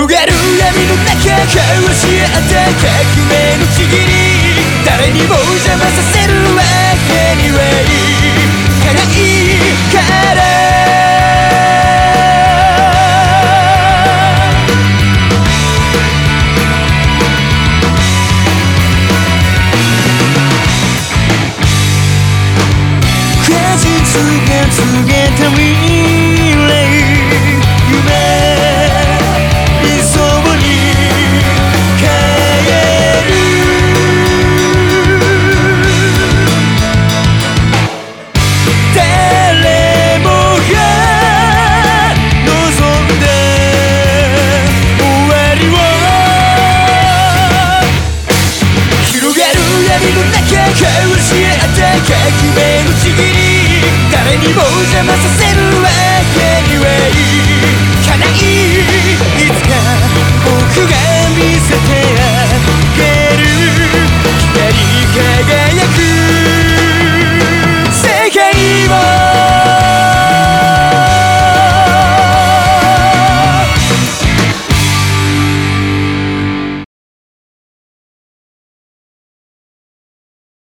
広がる闇の中交わし合った革命のちぎり、誰にも邪魔させるわけにはいかないから。果実が告げた未来、夢理想に変える。誰もが望んで終わりを、広がる闇の中交わし合った革命のちぎり、誰にも邪魔させる